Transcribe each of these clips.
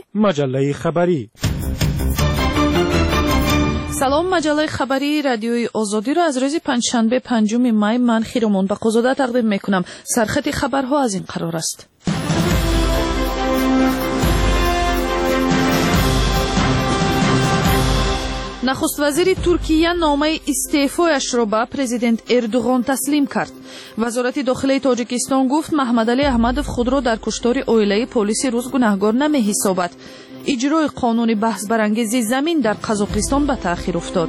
مجله خبری. سلام، مجله خبری رادیوی آزادی را از روز پنجشنبه 5 می من خیرمان بقازاده تقدیم میکنم. سرخط خبرها از این قرار است. نخست وزیر ترکیه نامه استعفایش را به پرزیدنت اردوغان تسلیم کرد. وزارت داخلی تاجیکستان گفت محمدعلی احمدов خود را در کشتار عائله پلیس روس گناهکار نمی‌حسابد. اجرای قانون بحث برانگیز زمین در قزاقستان به تأخیر افتاد.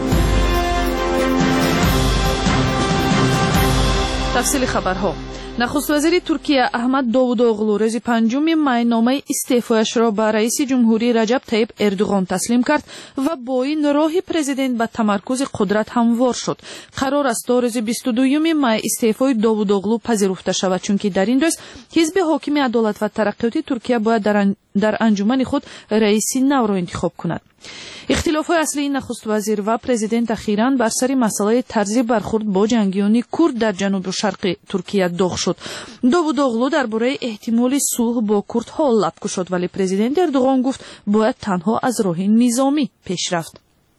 تفصیل خبرها. نخست وزیر ترکیه احمد داوودوغلو روز 5 می نامه استعفایش را به رئیس جمهوری رجب طیب اردوغان تسلیم کرد و با این راه پرزیدنت به تمرکز قدرت هموار شد. قرار است تا روز 22 می استعفای داوودوغلو پذیرفته شود، چون که در این روز حزب حاکم عدالت و ترقیات ترکیه باید در انجمن خود رئیس نو را انتخاب کند. اختلافات اصلی نخست وزیر و پرزیدنت اخیراً بر سر مسئله طرز برخورد با جنگیان کرد در جنوب و شرق ترکیه داغ شد. داوودوغلو درباره احتمال صلح با کردها لب گشود، ولی پرزیدنت اردوغان گفت باید تنها از راه نظامی پیش رفت.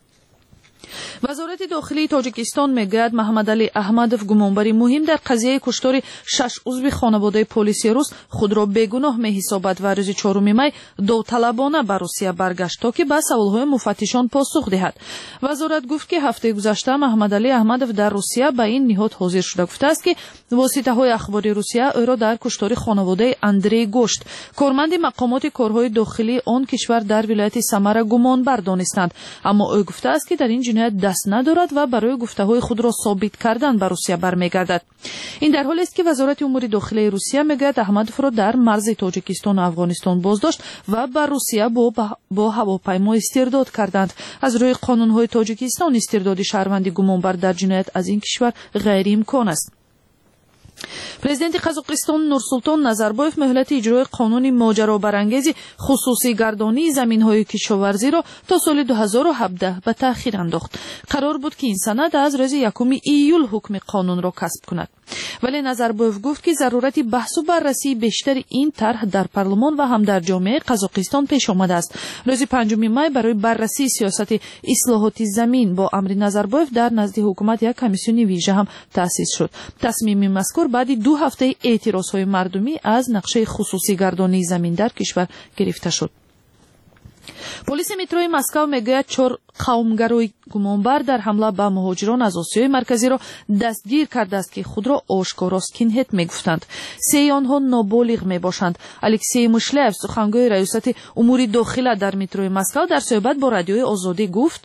وزارت داخلی تاجیکستان میگوید محمدعلی احمدов گمانبری مهم در قضیه کشتار 6 عضو خانواده پلیس روس خود را بیگناه می‌حسابد و روز 4 می داوطلبانه به روسیه برگشت تا که به سوال‌های مفتشان پاسخ دهد. وزارت گفت که هفته گذشته محمدعلی احمدov در روسیه به این نهاد حاضر شده. گفته است که واسطه‌های اخباری روسیه او را در کشتار خانواده اندری گوشت، کارمند مقامات کارهای داخلی آن کشور در ولایت سمر گمانبر دانستند، اما او گفته است که در این جنایت دست ندارد و برای گفته‌های خود را ثابت کردن به روسیه برمیگردد. این در حالی است که وزارت امور داخلی روسیه میگوید احمدov را در مرز تاجیکستان و افغانستان بازداشت و به روسیه با هواپیما استرداد کردند. از روی قانون‌های تاجیکستان استرداد شهروند گمانبر در جنایت از این کشور غیر امکان است. پرزیدنت قزاقستان نورسولتان نظربایف مهلت اجرای قانون ماجرابرانگیز خصوصی گردانی زمین‌های کشاورزی را تا سال 2017 به تأخیر انداخت. قرار بود که این سند از روز 1 ایول حکم قانون را کسب کند، ولی نظربایف گفت که ضرورت بحث و بررسی بیشتر این طرح در پارلمان و هم در جامعه قزاقستان پیش آمده است. روز 5 می برای بررسی سیاست اصلاحات زمین با امر نظربایف در نزد حکومت یک کمیسیون ویژه هم تأسیس شد. تصمیم مذکور بعد 2 هفته اعتراضهای مردمی از نقشه خصوصی گردانی زمین در کشور گرفته شد. پلیس متروی مسکو میگوید 4 قومگرای گمانبر در حمله به مهاجران از آسیای مرکزی را دستگیر کرده است که خود را آشکارا اسکینهد میگفتند. 3 آنها نابالغ میباشند. الکسی مشلف سخنگوی ریاست امور داخله در متروی مسکو در صحبت با رادیوی آزادی گفت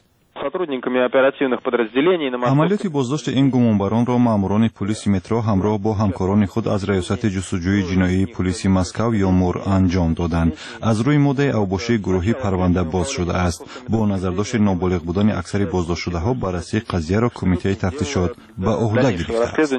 عملیات بازداشت این گمانبران را ماموران پلیس مترو همراه با همکاران خود از ریاست جستجوی جنایی پلیس مسکو یا مور انجام دادند. از روی ماده اوباشی گروهی پرونده باز شده است. با نظرداشت نابالغ بودن اکثر بازداشت شده ها بررسی قضیه را کمیته تفتیشات به عهده گرفته است.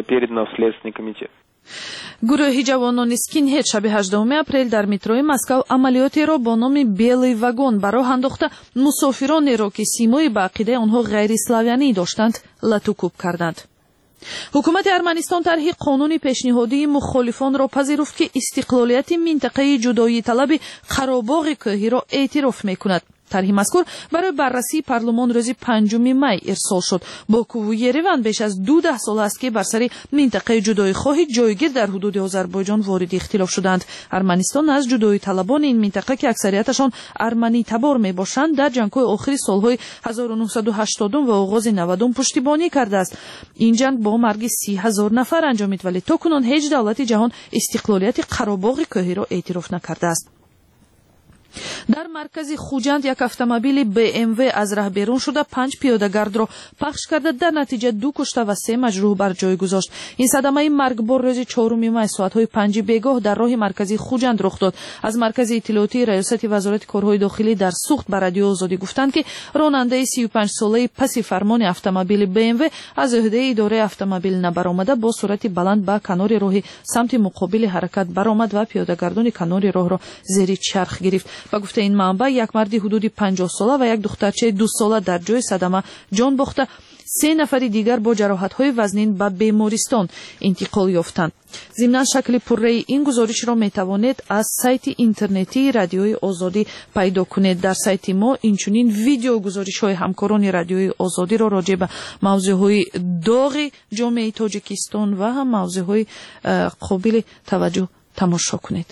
گروه جوانان اسکینهد شب 18 اپریل در متروی مسکو عملیاتی را با نام بیلی واگن براه انداخته مسافرانی را که سیمای به عقیده آنها غیر اسلامی داشتند لطوکوب کردند. حکومت ارمنستان طرح قانون پیشنهادی مخالفان را پذیرفت که استقلالیت منطقه جدایی طلب قره‌باغ کوهی را اعتراف میکند. طرح مذکور برای بررسی پارلمان روز 5 می ارسال شد. باکو و یریون بیش از 12 سال است که بر سر منطقه جدایی خواهی جایگیر در حدود آذربایجان وارد اختلاف شدند. ارمنستان از جدایی طلبان این منطقه که اکثریتشان ارمنی تبار می باشند در جنگ‌های آخر سالهای 1980 و آغاز 90 پشتیبانی کرده است. این جنگ با مرگ 30,000 نفر انجامید، ولی تاکنون هیچ دولت جهان استقلالیت قره‌باغ کوهی را اعتراف نکرده است. در مرکز خوجند یک اتومبیل BMW از راه بیرون شده 5 پیاده‌گرد را پخش کرده، در نتیجه 2 کشته و 3 مجروح بر جای گذاشت. این صدمه مرگبار روز 4 می ساعت‌های 5 بیگاه در راه مرکزی خوجند رخ داد. از مرکز اطلاعاتی ریاست وزارت کارهای داخلی در سوخت به رادیو آزادی گفتند که راننده 35 ساله پس فرمان اتومبیل BMW از عهده اداره اتومبیل نبرآمده با سرعت بلند به کنار راه سمت مقابل حرکت برآمد و پیاده‌گردان کنار راه را زیر چرخ گرفت. با گفته این منبع یک مرد حدود 50 ساله و یک دخترچه 2 ساله در جای صدمه جان باخته. 3 نفر دیگر با جراحت‌های وزنین به بیمارستان انتقال یافتند. ضمن شکل پره‌ای این گزارش را می‌توانید از سایت اینترنتی رادیوی آزادی پیدا کنید. در سایت ما اینچنین ویدیو گزارش‌های همکاران رادیوی آزادی را راجع به موضوع‌های داغ جامعه تاجیکستان و هم موضوع‌های قابل توجه تماشا کنید.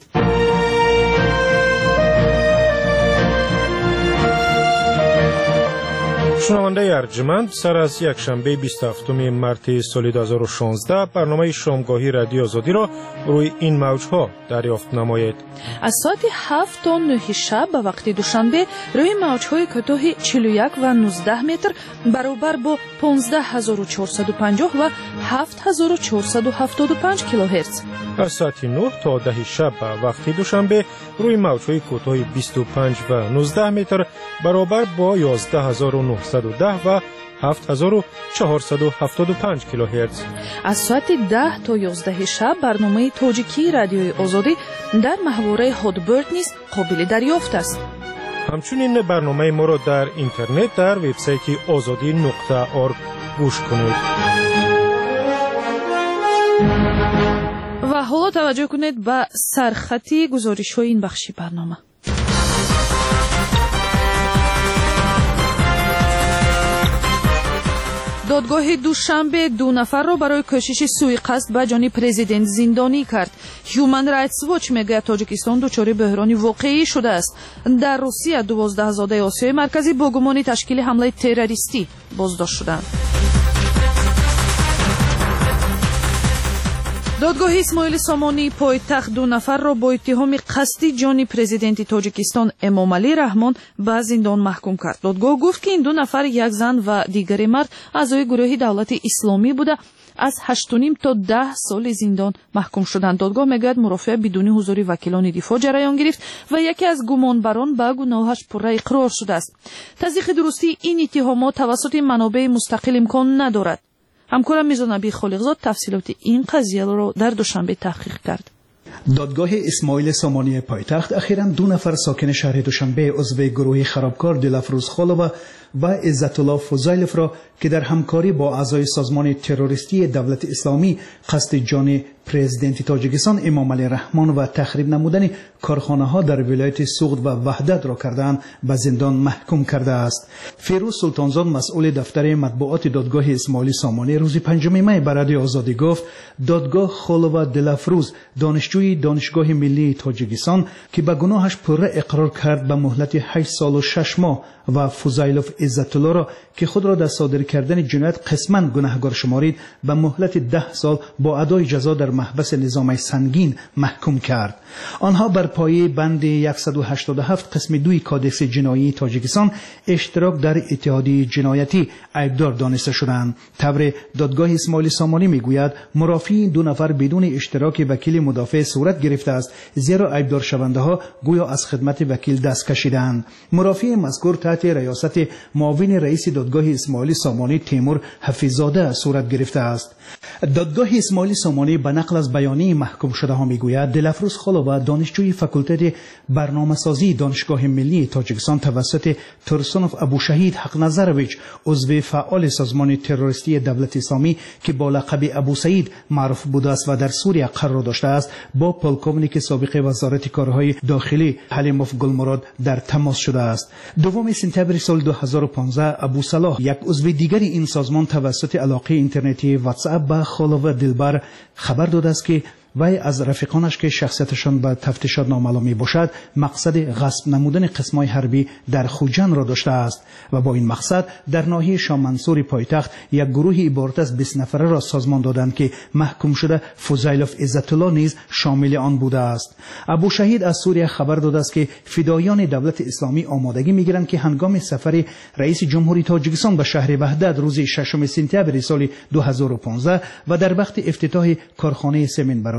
شنونده ارجمند، سر از یک شنبه 27 مارس سال 2016 برنامه شامگاهی رادیو آزادی را روی این موجها دریافت نمایید. از ساعت 7 تا 9 شب به وقت دوشنبه روی موجهای کوتاه 41 و 19 متر برابر با 15450 و 7475 کیلوهرتز. از ساعت 9 تا 10 شب به وقت دوشنبه روی موجهای کوتاه 25 و 19 متر برابر با 11910 و 7475 کیلوهرتز. از ساعت 10 تا 11 شب برنامه تاجیکی رادیوی آزادی در محوره هودبرد نیز قابل دریافت است. همچنین برنامه ما را در اینترنت در وبسایت azadi.org گوش کنید. و حالا توجه کنید به سرخطی گزارش‌های این بخشی برنامه. دادگاه دوشنبه 2 نفر را برای کوشش سوءقصد به جان پرزیدنت زندانی کرد. هیومن رایتس واچ میگوید تاجیکستان دچار بحرانی واقعی شده است. در روسیه 12 زاده آسیای مرکزی با گمان تشکیل حمله تروریستی بازداشت شدند. دادگاه اسماعیل سامانی پایتخت 2 نفر را با اتهام قصدی جان پرزیدنت تاجیکستان امامعلی رحمان به زندان محکوم کرد. دادگاه گفت که این 2 نفر، یک زن و دیگری مرد، اعضای گروه دولت اسلامی بوده از 8.5 تا 10 سال زندان محکوم شدند. دادگاه میگوید مرافعه بدون حضور وکیلان دفاع جریان گرفت و یکی از گمانبران به گناهش پرره اقرار شده است. تصدیق درستی این اتهامات توسط منابع مستقل امکان ندارد. همکارم میزان نبی خالقزاد تفصیلات این قضیه را در دوشنبه تحقیق کرد. دادگاه اسماعیل سامانی پایتخت اخیراً 2 نفر ساکن شهر دوشنبه عضو گروه خرابکار دلافروز خالووا و عزت الله فضایلف را که در همکاری با اعضای سازمان تروریستی دولت اسلامی قصد جان پرزیدنت تاجیکستان امامعلی رحمان و تخریب نمودن کارخانه‌ها در ولایت سوغد و وحدت را کردند به زندان محکوم کرده است. فیروز سلطانزاد مسئول دفتر مطبوعات دادگاه اسماعیل سامانی روز 5 می به رادیو آزادی گفت دادگاه خالووا دلافروز دانشجوی دانشگاه ملی تاجیکستان که به گناهش پره اقرار کرد به مهلت 8 سال و 6 ماه و فضایلف عزت الله را که خود را در صادر کردن جنایت قسماً گناهکار شمارید به مهلت 10 سال با ادای جزا در محبس نظام سنگین محکوم کرد. آنها بر پایه بند 187 قسم 2 کادکس جنایی تاجیکستان اشتراک در اتحادیه جنایتی عیبدار دانسته شدند. تبر دادگاه اسماعیل سامانی میگوید مرافعی این 2 نفر بدون اشتراک وکیل مدافع صورت گرفته است، زیرا عیبدار شونده ها گویا از خدمت وکیل دست کشیدند. مرافع مذکور تحت ریاست معاون رئیس دادگاه اسماعیل سامانی تیمور حفیظزاده صورت گرفته است. دادگاه اسماعیل سامانی به نقل از بیانیه محکوم شده ها میگوید دلافروز خالووا دانشجوی فاکولته برنامه‌سازی دانشگاه ملی تاجیکستان توسط ترسونوف ابوشهید حق‌نظرویچ عضو فعال سازمان تروریستی دولت اسلامی که با لقب ابو سعید معروف بوده است و در سوریه قرار داشته است با پلکومنیک سابق وزارت کارهای داخلی حلیموف گلمراد در تماس شده است. 2 سپتامبر سال 2015 ابو صلاح یک عضو دیگر این سازمان توسط علاقه اینترنتی واتس اپ به خالووا دلبر خبر داده است که وی از رفیقانش که شخصیتشان به تفتیشات نامعلوم می باشد مقصد غصب نمودن قسمای حربی در خوجان را داشته است و با این مقصد در ناحیه شاه منصور پایتخت یک گروه عبارت از 20 نفره را سازمان دادند که محکوم شده فضایلف عزت الله نیز شامل آن بوده است. ابو شهید از سوریه خبر داده است که فدایان دولت اسلامی آمادگی میگیرند که هنگام سفر رئیس جمهوری تاجیکستان به شهر وحدت روز 6 سپتامبر سال 2015 و در وقت افتتاح کارخانه سمنت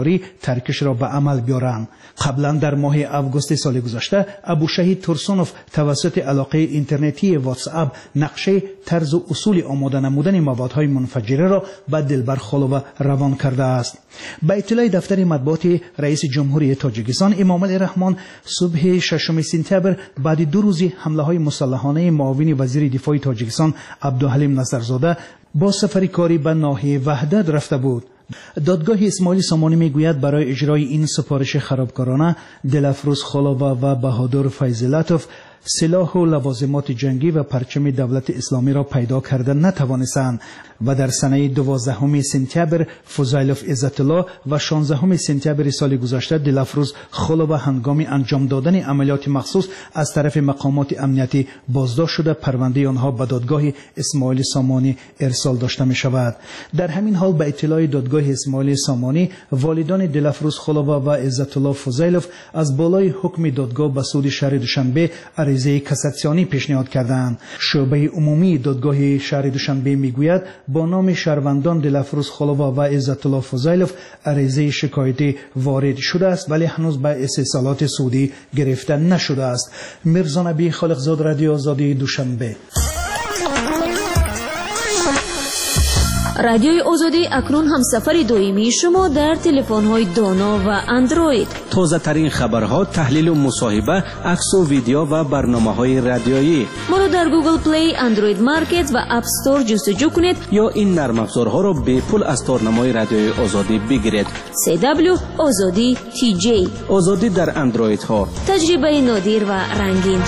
فراری ترکش را به عمل بیارند. قبلا در ماه آگوست سال گذشته ابوشهید تورسونوف توسط علاقه اینترنتی واتس اپ نقشه طرز و اصول آماده نمودن موادهای منفجره را به دلبر خالوه روان کرده است. به اطلاع دفتر مطبوعات رئیس جمهوری تاجیکستان امامعلی رحمان صبح 6 سپتامبر بعد 2 روز حمله های مسلحانه معاون وزیر دفاع تاجیکستان عبدالحلیم نصرزاده با سفری کاری به ناحیه وحدت رفته بود. دادگاه اسماعیل سامانی میگوید برای اجرای این سفارش خرابکارانه دلفروز خالوه و بهادر فیضلطف سلاح و لوازمات جنگی و پرچم دولت اسلامی را پیدا کرده نتوانستند و در سنه 12 سپتامبر فضیلف عزت الله و 16 سپتامبر سال گذشته دلفروز خالوه هنگام انجام دادن عملیات مخصوص از طرف مقامات امنیتی بازداشت شده پرونده آنها به دادگاه اسماعیل سامانی ارسال داشته می شود. در همین حال به اطلاع دادگاه اسماعیل سامانی والدان دلفروز خالوه و عزت الله فضیلف از بالای حکم دادگاه به سود شهر دوشنبه عریضه کاساسیونی پیشنهاد کردند. شعبه عمومی دادگاه شهر دوشنبه میگوید با نام شهروندان دلفروز خالوه و عزت الله فضیلف عریضه شکایتی وارد شده است ولی هنوز به استحصالات سودی گرفته نشده است. میرزا نبی خالقزاد، رادیو آزادی، دوشنبه. رادیوی آزادی اکنون همسفر دائمی شما در تلفن‌های دانا و اندروید. تازه ترین خبرها، تحلیل و مصاحبه، عکس و ویدیو و برنامه‌های رادیویی. ما را در گوگل پلی، اندروید مارکت و اپ استور جستجو کنید یا این نرم افزارها را به پول از تارنمای رادیوی آزادی بگیرید. CW آزادی TJ. آزادی در اندروید ها. تجربه نادر و رنگین.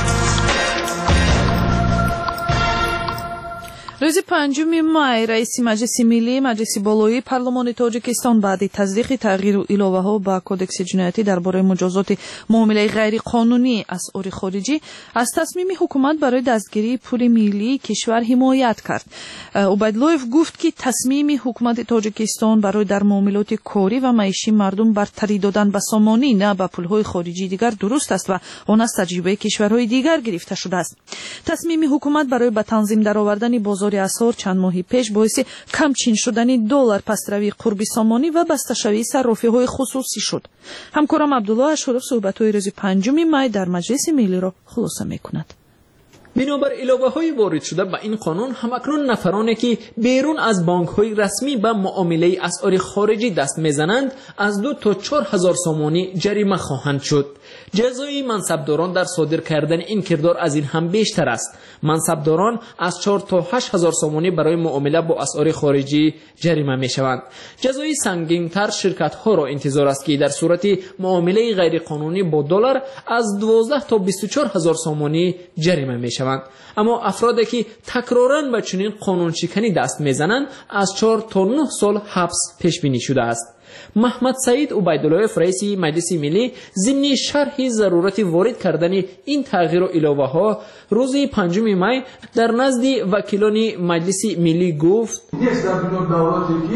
روز 5 مای رئیس مجلس ملی مجلس بالایی پارلمان تاجیکستان بعد تصدیق تغییر و الоваҳо ба کودکس جنایتی درباره مجازات معامله غیر قانونی اسعار خارجی از تصمیم حکومت برای دستگیری پول ملی کشور حمایت کرد. عبیداللهیف گفت که تصمیم حکومت تاجیکستان برای در معاملات کاری و معیشی مردم برتری دادن به سامانی نه به پولهای خارجی دیگر درست است و آن از تجربه کشورهای دیگر گرفته شده است. تصمیم حکومت برای به تنظیم درآوردن بازار اسعار چند ماه پیش باعث کمچین شدن دلار، پسروی قربی سامانی و بسته‌شوی صرافی‌های خصوصی شد. همکارم عبدالله اشرف صحبت‌های روز 5 مای در مجلس ملی را خلاصه می‌کند. بنابر الоваҳои ворид шуда ба ин қонун ҳамакнун нафароне ки берун аз банкҳои расmӣ ба муомилаи асъори хориҷӣ даст мезананд аз 2 то 4 ҳазор сомонӣ ҷарима хоҳанд шуд. ҷазои мансабдорон дар содир кардани ин кирдор аз ин ҳам бештар аст. мансабдорон аз 4 то 8 ҳазор сомонӣ барои муомила бо асъори хориҷӣ ҷарима мешаванд. ҷазои сангинтар ширкатҳоро интизор аст ки дар сурати муомилаи ғайриқонунӣ бо доллар аз 12 то 24 ҳазор сомонӣ ҷарима мешаванд. اما افرادی که تکرارن به چنین قانونشکنی دست میزنند از 4 تا 9 سال حبس پیش بینی شده است. محمد سعید عبیداللهیف رئیس مجلس ملی ضمن شرح ضرورت وارد کردن این تغییر و الоваҳо روز 5 مای در نزد وکیلان مجلس ملی گفت نیست در دولتی که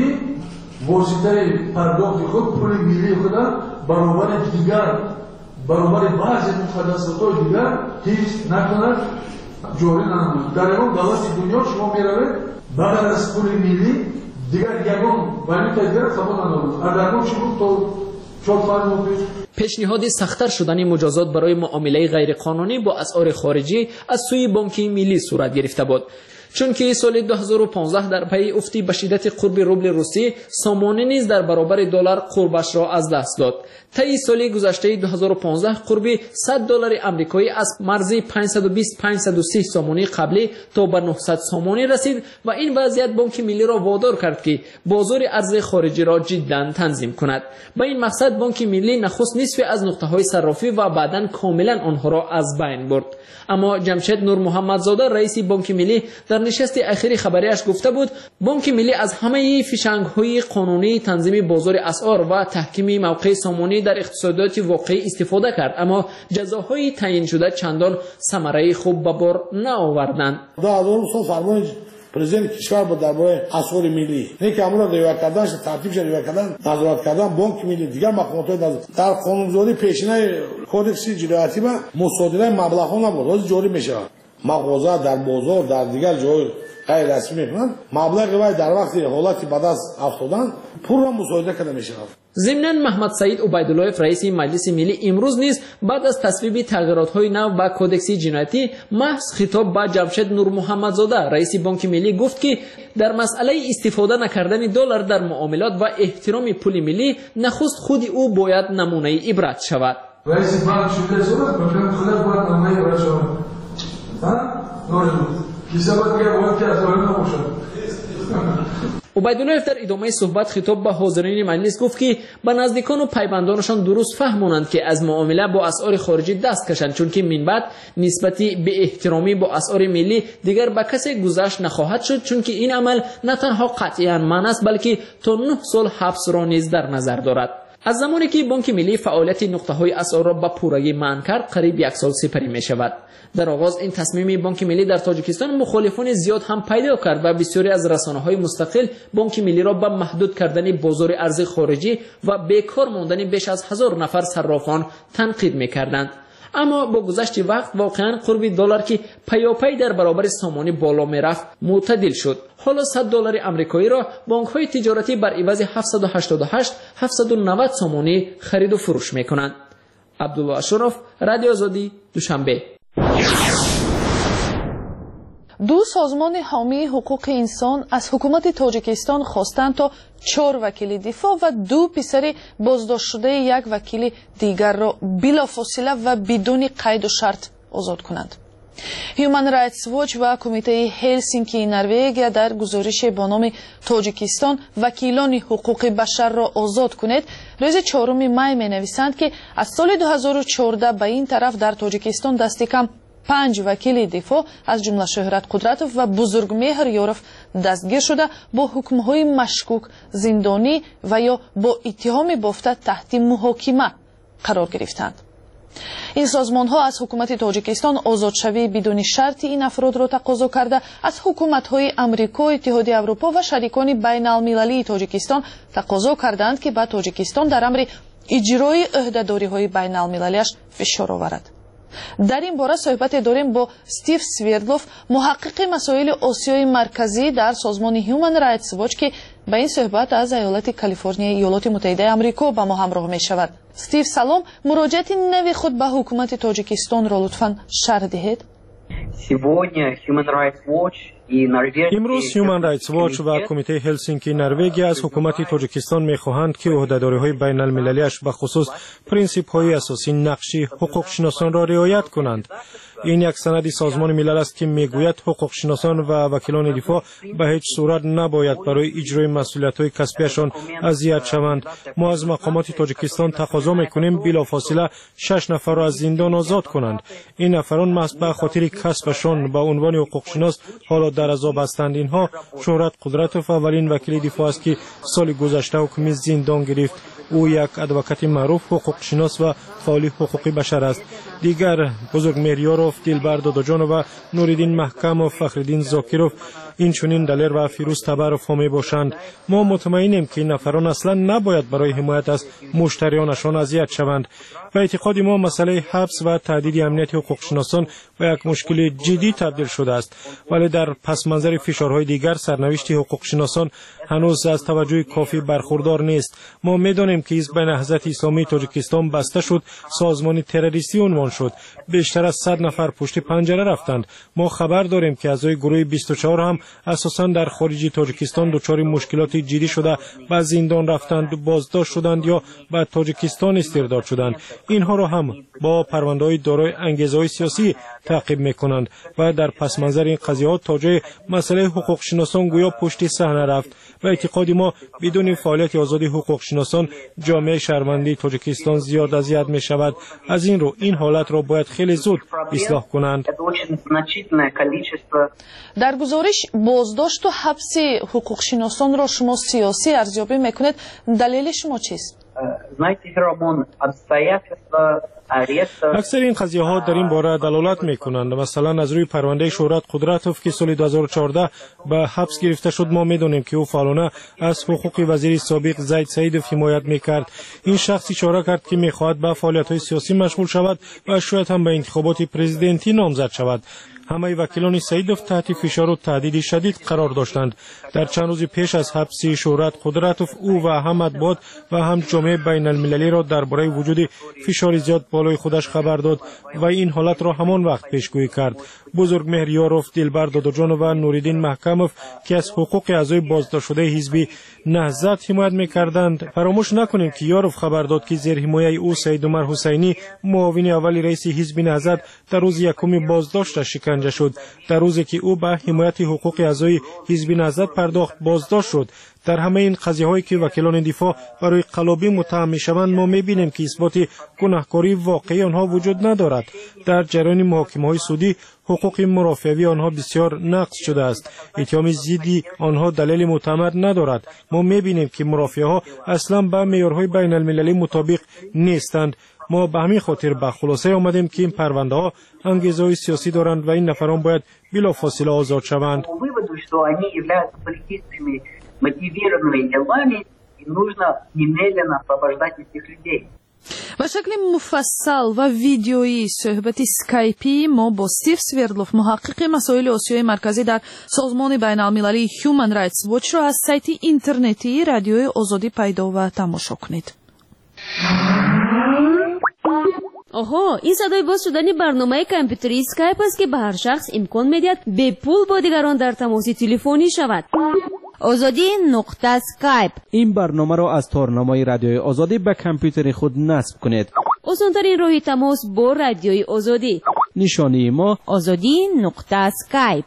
واسطه پرداخت خود پول ملی خود برابر دیگر برابر بعضی مقدسات دیگر هیچ نکند جوری نمود. در اون دولت دنیا شما میروید بغیر از پول ملی دیگر یگان والیوتا دیگر قبول ندارید. اگر شما تو چوب فرمودید پیشنهاد سخت‌تر شدن مجازات برای معامله غیرقانونی با اسعار خارجی از سوی بانک ملی صورت گرفته بود. چون که سال 2015 در پی افتی به شدت قرب روبل روسی سامانه نیز در برابر دلار قربش را از دست داد. طی سال گذشته 2015 قرب 100 دلار آمریکایی از مرز 520-530 سامانی قبلی تا به 900 سامانی رسید و این وضعیت بانک ملی را وادار کرد که بازار ارز خارجی را جداً تنظیم کند. به این مقصد بانک ملی نخست نصف از نقطه‌های صرافی و بعداً کاملاً آنها را از بین برد. اما جمشید نور محمدزاده رئیس بانک ملی در نشست اخیری خبریش گفته بود بانک ملی از همه فشنگ‌های قانونی تنظیم بازار اسعار و تحکیم موقع سامانی در اقتصادیات واقعی استفاده کرد اما جزاهای تعیین شده چندان ثمره خوب به بار نآوردند. پرزیدنت کشور با درباره اسعار ملی نه که امور ریوا کردنش ترتیبش ریوا کردن نظارت کردن بانک ملی دیگر مقامات در قانونگذاری پیشینه کودکس جنایتی و مصادره مبلغ ها نبود جاری میشه мағоза дар бозор дар дигар ҷои غیر رسمی میکنن مبلغ وای در وقت حالتی بعد از افتادن پول را مصادره کرده میشود. ضمناً محمد سعید عبیداللهیف رئیس مجلس ملی امروز نیز بعد از تصویب تغییرات‌های نو به کدکس جنایتی محض خطاب به جمشید نور محمدزاده رئیس بانک ملی گفت که در مسئله استفاده نکردن دلار در معاملات و احترام پول ملی نخست خود او باید نمونه عبرت شود. رئیس بانک شده صورت بکنم خودت باید نمونه عبرت شود. عبیداللهیف در ادامه صحبت خطاب به حاضرین مجلس گفت که به نزدیکان و پیوندانشان درست فهمونند که از معامله با اسعار خارجی دست کشند، چون که من بعد نسبتی به احترامی با اسعار ملی دیگر به کسی گذشت نخواهد شد، چون که این عمل نه تنها قطعاً منع است بلکه تا 9 سال حبس را نیز در نظر دارد. از زمانی که بانک ملی فعالیت نقطه‌های اسعار را به پورگی منع کرد قریب 1 سال سپری می شود. در آغاز این تصمیم بانک ملی در تاجیکستان مخالفان زیاد هم پیدا کرد و بسیاری از رسانه‌های مستقل بانک ملی را به محدود کردن بازار ارز خارجی و بیکار ماندن بیش از 1000 نفر صرافان تنقید می‌کردند. اما با گذشت وقت واقعا قرب دلار که پیاپی در برابر سامانه بالا میرفت معتدل شد. حالا $100 آمریکایی را بانک‌های تجارتی بر عوض 788 790 سامانه خرید و فروش می‌کنند. عبدالله اشرف، رادیو آزادی، دوشنبه. دو سازمان حامی حقوق انسان از حکومت تاجیکستان خواستند تا 4 وکیل دفاع و 2 پسر بازداشت شده یک وکیل دیگر را بلافاصله و بدون قید و شرط آزاد کنند. هیومن رایتس واچ و کمیته هلسینکی نروژ در گزارش با نام تاجیکستان وکیلان حقوق بشر را آزاد کنید روز 4 می می‌نویسند که از سال 2014 به این طرف در تاجیکستان دست کم 5 وکیل دفاع از جمله شهرت قدرتوف و بزرگمهر یوروف دستگیر شده با حکم‌های مشکوک زندانی و یا با اتهام بافته تحت محاکمه قرار گرفتند. این سازمان‌ها از حکومت تاجیکستان آزادشوی بدون شرط این افراد را تقاضا کرده از حکومت‌های آمریکا، اتحادیه اروپا و شریکان بین‌المللی تاجیکستان تقاضا کردند که به تاجیکستان در امر اجرای عهده‌داری‌های بین‌المللی‌اش فشار آورد. در این باره صحبت داریم با استیو سویردلوف، محقق مسائل آسیای مرکزی در سازمان هیومن رایتس واچ که به این صحبت از ایالت کالیفرنیا ایالات متحده آمریکا با ما همراه می شود. استیو سلام، مراجعت نوی خود به حکومت تاجیکستان را لطفاً شرح دهید. امروز هیومن رایتس واچ و کمیته هلسینکی نروژ از حکومت تاجیکستان می‌خواهند که عهده‌داری‌های بین‌المللی‌اش به خصوص پرینسیپ‌های اساسی نقش حقوق شناسان را رعایت کنند. این یک سند سازمان ملل است که میگوید حقوق شناسان و وکیلان دفاع به هیچ صورت نباید برای اجرای مسئولیت‌های کسبیشان اذیت شوند. ما از مقامات تاجیکستان تقاضا می‌کنیم بلافاصله 6 نفر را از زندان آزاد کنند. این نفران محض به خاطر کسبشان به عنوان حقوق شناس حالا در عذاب هستند. اینها شهرت قدرتوف اولین وکیل دفاع است که سال گذشته حکم زندان گرفت. او یک ادوکات معروف حقوق شناس و فعال حقوقی بشر است. دیگر بزرگمهر یوروف، دلبر داداجانو و نوریدین محکم و فخرالدین زاکیروف این چنین دلیر و فیروز تبروف ها می باشند. ما مطمئنیم که این نفران اصلا نباید برای حمایت از مشتریانشان اذیت شوند. و اعتقاد ما مسئله حبس و تهدید امنیت حقوق شناسان به یک مشکل جدی تبدیل شده است، ولی در پس منظر فشارهای دیگر سرنوشت حقوق شناسان هنوز از توجه کافی برخوردار نیست. ما می‌دانیم که حزب نهضت اسلامی تاجیکستان بسته شد، سازمان تروریستی عنوان شد. بیشتر از 100 نفر پشت پنجره رفتند. ما خبر داریم که اعضای گروه 24 هم اساساً در خارج تاجیکستان دچار مشکلات جدی شده، به زندان رفتند، بازداشت شدند یا به تاجیکستان استرداد شدند. اینها را هم با پرونده‌های دارای انگیزه‌های سیاسی تعقیب می‌کنند و در پس منظر این قضیه‌ها تا جای مسئله حقوق شناسان گویا پشت صحنه رفت. و اعتقاد ما بدون فعالیت آزادی حقوق شناسان جامعه شهروندی تاجیکستان زیاد اذیت می‌شود. از این رو این حالت را باید خیلی زود اصلاح کنند. در گزارش بازداشت و حبس حقوق شناسان را شما سیاسی ارزیابی می‌کنید. دلیل شما چیست؟ اکثر این قضیه ها در این باره دلالت میکنند. مثلا از روی پرونده شهرت قدرتوف که سال 2014 به حبس گرفته شد ما میدونیم که او فعالانه از حقوق وزیر سابق زید سعیدوف حمایت میکرد. این شخص اشاره کرد که میخواهد به فعالیت های سیاسی مشغول شود و شاید هم به انتخابات پرزیدنتی نامزد شود. همه وکیلان سعیدوف تحت فشار و تهدید شدید قرار داشتند. در چند روز پیش از حبس شهرت قدرتوف او و هم مطبوعات و هم جامعه بین المللی را درباره وجود فشار زیاد بالای خودش خبر داد و این حالت را همان وقت پیشگویی کرد. بزرگ مهریاروف، دلبر داداجانوف و نوریدین محکموف که از حقوق اعضای بازداشت شده حزب نهضت حمایت می‌کردند. فراموش نکنیم که یاروف خبر داد که زیر حمایت او سید عمر حسینی معاون اول رئیس حزب نهضت در روز یکم بازداشتش شکنجه شد. در روزی که او به حمایت حقوق اعضای حزب نهضت پرداخت بازداشت شد. در همه این قضیه‌هایی که وکیلان دفاع برای قلابی متهم می‌شوند ما می‌بینیم که اثبات گناهکاری واقعی آنها وجود ندارد. در جریان محاکمه‌های سودی حقوق مرافعوی آنها بسیار نقض شده است. اتهام ضد آنها دلیل معتبر ندارد. ما می‌بینیم که مرافعها اصلا به معیارهای بین المللی مطابق نیستند. ما به همین خاطر به خلاصه آمدیم که این پرونده ها انگیزه‌های سیاسی دارند و این نفران باید بلافاصله آزاد شوند. با شکل مفصل و ویدیویی صحبت اسکایپی ما با استیو سوردلوف محقق مسائل آسیای مرکزی در سازمان بین المللی هیومن رایتس واچ را از سایت اینترنتی رادیوی آزادی پیدا و تماشا کنید. آها، این صدای باز شدن برنامه کامپیوتری اسکایپ است که به هر شخص امکان می‌دهد به پول با دیگران در تماس تلفنی شود. آزادی نقطه اسکایپ. این برنامه را از تارنامه رادیوی آزادی به کامپیوتر خود نصب کنید. آسان‌ترین راه تماس با رادیوی آزادی. نشانی ما آزادی نقطه اسکایپ.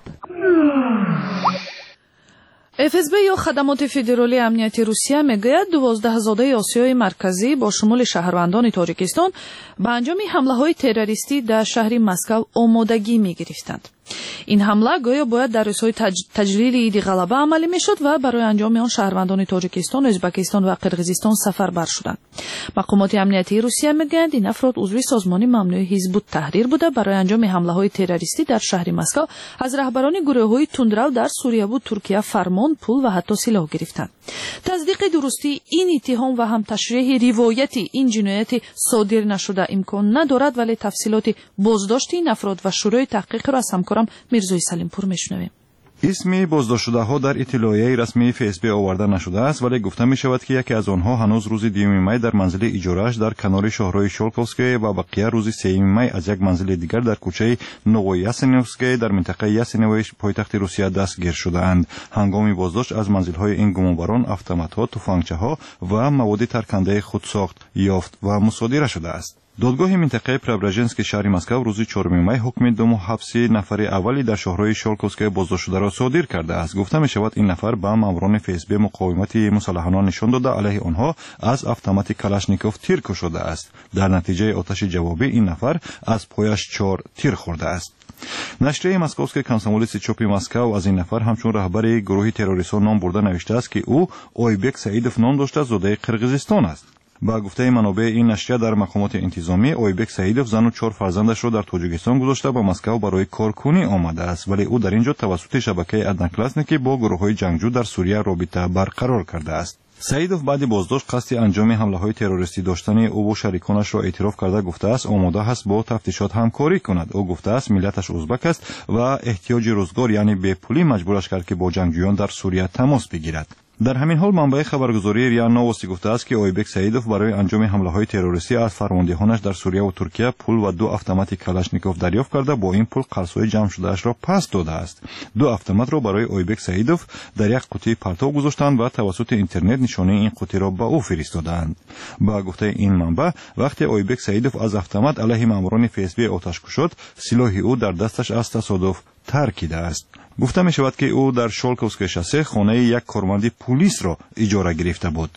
ФСБ یا خدمات فدرالی امنیتی روسیه میگوید 12 زاده آسیای مرکزی با شمول شهروندان تاجیکستان به انجام حمله‌های تروریستی در شهر مسکو آمادگی می‌گرفتند. این حمله گویا باید در روزهای تجلیل عید غلبه عملی میشد و برای انجام آن شهروندان تاجیکستان، ازبکستان و قرقیزستان سفربر شدند. مقامات امنیتی روسیه میگویند این افراد عضو سازمان ممنوع حزب التحریر بوده برای انجام حمله‌های تروریستی در شهر مسکو از رهبران گروه‌های تندرو در سوریه و ترکیه فرمان، پول و حتی سلاح گرفتند. تصدیق درستی این اتهام و هم تشریح روایتی این جنایت صادر نشده امکان ندارد، ولی تفصیلات بازداشت این افراد و شروع تحقیق را از همکارم میرزای سلیم پور میشنویم. اسمی بازداشت شده ها در اطلاعیه رسمی FSB آورده نشده است، ولی گفته می شود که یکی از آنها هنوز روز 2 می در منزل اجاره‌اش در کنار شهرهای شولکوفسکی و بقیه روز 3 می از یک منزل دیگر در کوچه نوویاسنوفسکی در منطقه یاسنوی پایتخت روسیه دستگیر شده‌اند. هنگام بازداشت از منزل‌های این گمانباران اتومات‌ها، تفنگچه‌ها و مواد ترکننده خودساخت یافت و مصادره شده است. دادگاه منطقه پرابراژنسک شهر مسکو روز 4 می حکم 2 ماه حبس نفر اولی در شهرهای شولکوفسکی بازداشت شده را صادر کرده است. گفته می شود این نفر به ماموران FSB مقاومت مسلحانه نشان داده علیه آنها از اتومات کلاشنیکوف تیر کشیده است. در نتیجه آتش جوابی این نفر از پایش 4 تیر خورده است. نشریه مسکوسکی کانسامولیس چوپی مسکو از این نفر همچون رهبر گروه تروریستان نام برده نوشته است که او اویبک سعیدوف نام داشته، زاده قرقیزستان است. با گفته منابع این نشریه در مقامات انتظامی اویبک سعیدوف زن و 4 فرزندش را در تاجیکستان گذاشته به مسکو برای کارکنی آمده است، ولی او در اینجا توسط شبکه ادنکلاسنیکی با گروه‌های جنگجو در سوریه رابطه برقرار کرده است. سعیدوف بعد بازداشت قصد انجام حمله‌های تروریستی داشتن او و شریکانش را اعتراف کرده گفته است آماده است با تفتیشات همکاری کند. او گفته است ملتش ازبک است و احتیاج روزگار یعنی به پولی مجبورش کرد که با جنگجویان در سوریه تماس بگیرد. در همین حال منبع خبرگزاری ریا نووستی گفته است که اویبک سعیدوف برای انجام حمله‌های تروریستی از فرماندهانش در سوریه و ترکیه پول و 2 اتومات کلاشنیکوف دریافت کرده، با این پول قرض‌های جمع شده‌اش را پس داده است. 2 اتومات را برای اویبک سعیدوف در یک قوطی پالتو گذاشتند و توسط اینترنت نشانه این قوطی را به او فرستادند. با گفته این منبع وقتی اویبک سعیدوف از اتومات علیه ماموران FSB آتش کشید، سلاح او در دستش از تصادف ترکیده است. گفته می شود که او در شولکوفسکی شاسی خانه یک کارمند پلیس را اجاره گرفته بود.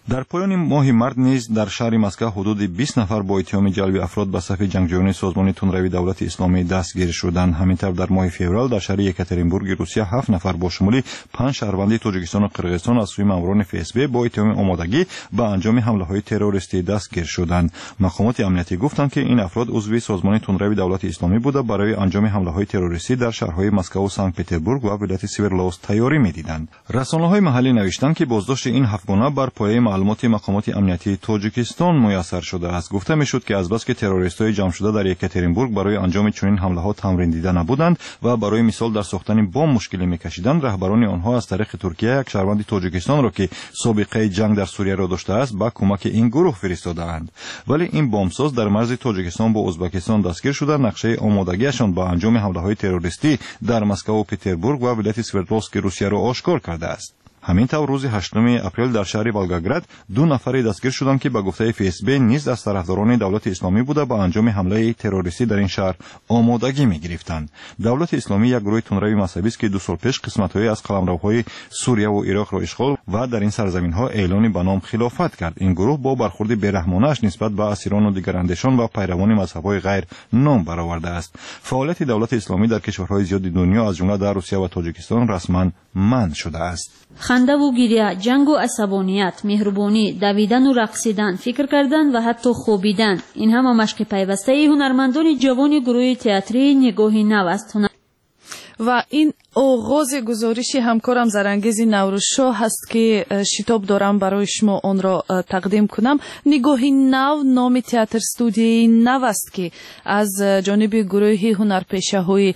در پایان ماه مارد نیز در شهر مسکو حدود 20 نفر با اتهام جلب افراد به صف جنگجویان سازمان تندروی دولت اسلامی دستگیر شدند. همینطور در ماه فوریه در شهر یکاترینبورگ روسیه 7 نفر با شمول 5 شهروند تاجیکستان و قرقیزستان از سوی ماموران FSB با اتهام آمادگی به انجام حمله‌های تروریستی دستگیر شدند. مقامات امنیتی گفتند که این افراد عضو سازمان تندروی دولت اسلامی بوده برای انجام حمله‌های تروریستی در شهرهای مسکو و سنت پتربورگ و ولایت سوردلوست تیاری می‌دیدند. رسانه‌های محلی نوشتند که بازداشت این 7 گانه بر پایه معلومات مقامات امنیتی تاجیکستان میسر شده است. گفته میشد که از بس که تروریست‌های جمع شده در یکاترینبورگ برای انجام چنین حمله‌ها تمرین دیده نبودند و برای مثال در ساختن بمب مشکلی می‌کشیدند، رهبران آنها از طریق ترکیه یک شهروند تاجیکستان را که سابقه جنگ در سوریه را داشته است با کمک این گروه فرستادند. ولی این بمبساز در مرز تاجیکستان با ازبکستان دستگیر شده نقشه آمادگیشان با انجام حمله‌های تروریستی در مسکو و پتربورگ و ولایت سوردلوست روسیه را آشکار کرده است. همینطور روز 8 اپریل در شهر والگاگراد 2 نفر دستگیر شدند که به گفته FSB نیز از طرفداران دولت اسلامی بوده با انجام حمله تروریستی در این شهر آمادگی می‌گرفتند. دولت اسلامی یک گروه تندروی مذهبی است که 2 سال پیش قسمت‌های از قلمروهای سوریه و عراق را اشغال و در این سرزمین‌ها اعلان به نام خلافت کرد. این گروه با برخورد بی‌رحمانه‌اش نسبت به اسیران و دیگر اندیشان و پیروان مذهب‌های غیر نام برآورده است. فعالیت دولت اسلامی در کشورهای زیاد دنیا از جمله در روسیه و تاجیکستان رسما منع شده است. خنده و گریه، جنگ و عصبانیت، مهربانی، دویدن و رقصیدن، فکر کردن و حتی خوابیدن، این همه مشق پیوسته هنرمندان جوان گروه تئاتری نگاهی نو است. و این آغاز گزارش همکارم زرانگیز نوروزشاه هست که شتاب دارم برای شما آن را تقدیم کنم. نگاهی نو نام تئاتر استودیوی نو است که از جانب گروه هنرپیشه‌های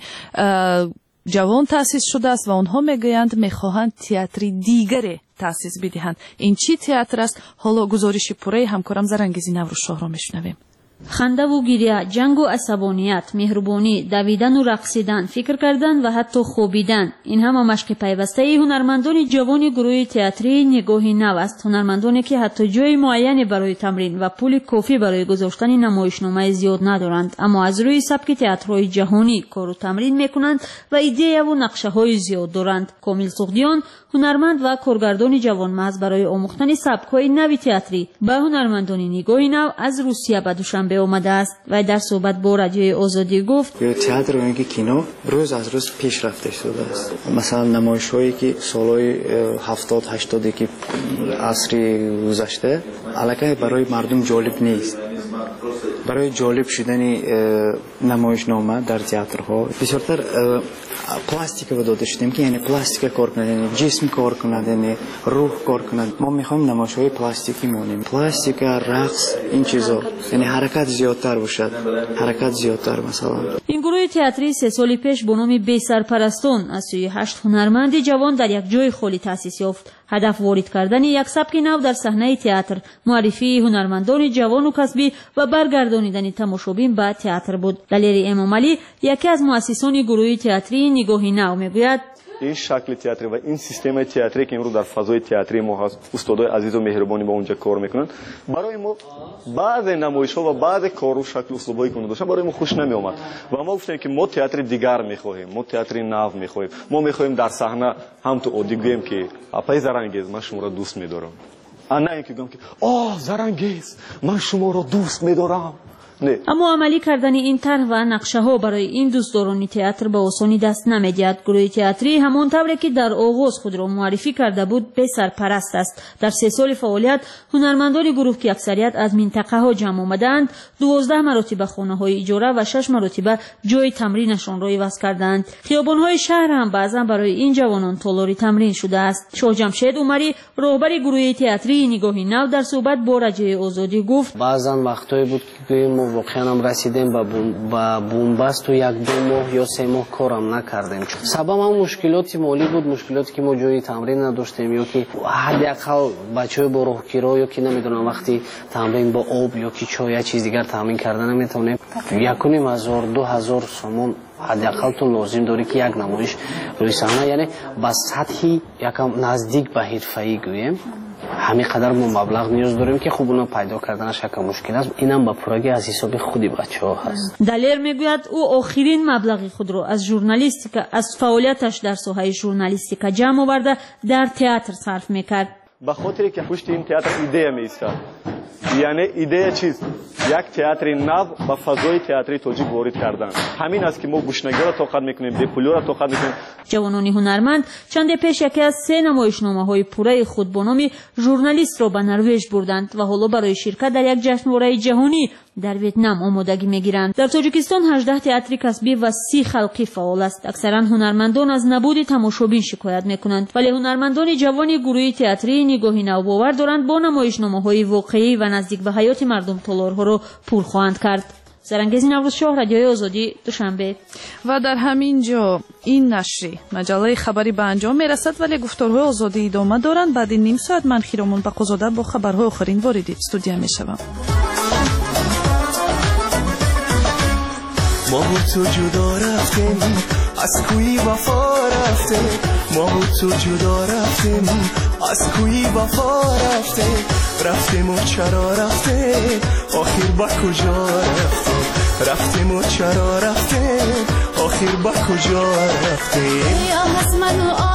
جوان تأسیس شده است و آنها میگویند میخواهند تئاتری دیگری تأسیس بدهند. این چی تئاتر است؟ حالا گزارش پوره همکارم زرانگیز نوروزشاه را میشنویم. خنده و گریه، جنگ و عصبانیت، مهربانی، دویدن و رقصیدن، فکر کردن و حتی خوابیدن، این همه مشق پیوسته هنرمندان جوان گروه تئاتری نگاهی نو است. هنرمندانی که حتی جای معینی برای تمرین و پول کافی برای گذاشتن نمایشنامه زیاد ندارند، اما از روی سبک تئاترهای جهانی کار و تمرین میکنند و ایده و نقشه های زیاد دارند. کامل سغدیان، هنرمند و کارگردان جوانمرد برای آموختن سبک‌های نو تئاتری به هنرمندان نگاهی نو از روسیه به دوشنبه آمده است و در صحبت با رادیوی آزادی گفت تئاتر و کینو روز از روز پیشرفته شده است. مثلا نمایش‌هایی که سالهای 70 80 که عصر گذشته الکی برای مردم جالب نیست. برای جالب شدن نمایشنامه در تئاترها بسیارتر پلاستیک رو داده شدیم که یعنی پلاستیک کار کنند، جسم کار کنند، روح کار کنند. ما میخوایم نمایش‌های پلاستیکی مونیم. پلاستیک، رقص، این چیزا، یعنی حرکت زیادتر باشد. حرکت زیادتر مثلا. این گروه تئاتری 3 سال پیش با نام بی سرپرستان از سوی 8 هنرمند جوان در یک جای خالی تأسیس یافت. هدف وارد کردن یک سبک نو در صحنه تئاتر، معرفی هنرمندان جوان و کسبی و برگردانیدن تماشابین به تئاتر بود. دلیری امامعلی، یکی از مؤسسان گروه تئاتری نگاهی نو، میگوید این شکل تئاتری و این سیستم تئاتری که امروز در فضای تئاتری ما هست، استادای عزیز و مهربانی با اونجا کار میکنن، برای ما بعض نمایش‌ها و بعض کارو شکل اسلوبایی که داشتن برای ما خوش نمی اومد و ما گفتیم که ما تئاتر دیگر میخواهیم، ما تئاتر نو میخواهیم، ما میخواهیم در صحنه هم تو عادی گویم که اپای زرانگیز من شما را دوست میدارم، نه اینکه گفتم که زرانگیز من شما را دوست میدارم. اما عملی کردن این طرح و نقشه ها برای این دوستداران تئاتر به آسانی دست نمی‌دهد. گروه تئاتری همان طوری که در آغاز خود را معرفی کرده بود به سرپرست است. در 3 سال فعالیت هنرمندان گروه که اکثریت از منطقه ها جمع آمدند 12 مرتبه خانه های اجاره و 6 مرتبه جای تمرینشان را عوض کردند. خیابان های شهر هم بعضا برای این جوانان تالاری تمرین شده است. شاه جمشید عمری، رهبر گروه تئاتری نگاهی نو، در صحبت با رادیوی آزادی گفت بعضا وقتایی بود که واقعا هم رسیدیم به بنبست و 1-2 ماه یا 3 ماه کارم نکردیم. سبب هم مشکلات مالی بود، مشکلاتی که ما جای تمرین نداشتیم یا که حداقل بچه‌های با راهگیرا یا که نمیدونم وقتی تمرین با آب یا که چای یا چیز دیگر تامین کردن نمیتونیم 1,500-2,000 سومون حداقل تو لازم داری که یک نمایش روی صحنه، یعنی با سطحی یکم نزدیک به حرفه‌ای گویم همین قدر ما مبلغ نیاز داریم که خوب اونو پیدا کردنش یک مشکل است. اینم با پروژه از حساب خودی بچه‌ها هست. دلیر میگوید او آخرین مبلغ خود را از ژورنالیستیک، از فعالیتش در ساحه ژورنالیستیک جمع آورده در تئاتر صرف میکرد. به خاطر که پشت این تئاتر ایده میایستد. یعنی ایده چیست؟ یک تئاتر نو به فضای تئاتر تاجیک وارد کردن. همین است که ما گوشنگی را طاقت میکنیم، بپولی را طاقت میکنیم. جوانان هنرمند چند پیش یکی از 3 نمایشنامه‌های پوره خود با نام ژورنالیست را به نروژ بردند و حالا برای شرکت در یک جشنواره جهانی در ویتنام آمادگی میگیرند. در تاجیکستان 18 تئاتر کسبی و 30 خلقی فعال است. اکثرا هنرمندان از نبود تماشابین شکایت میکنند، ولی هنرمندان جوان گروه تئاتری نگاهی نو باور دارند با نمایشنامه‌های واقعی و نزدیک به حیات مردم تالارها را پر خواهند کرد. سرانگیزی نوروزشاه، رادیوی آزادی، دوشنبه. و در همین جا این نشری مجله خبری به انجام میرسد، ولی گفتارهای آزادی ادامه دارند. بعد این نیم ساعت من خیرامون بقازاده با خبرهای آخرین وارد استودیو میشوم. ما با تو جدا رفتیم، از کوی وفا رفتیم. ما با تو جدا رفتیم، از کوی وفا رفتیم. رفتیم و چرا رفتیم، آخر با کجا رفتیم. رفتیم و چرا رفتیم، آخر با کجا رفتیم.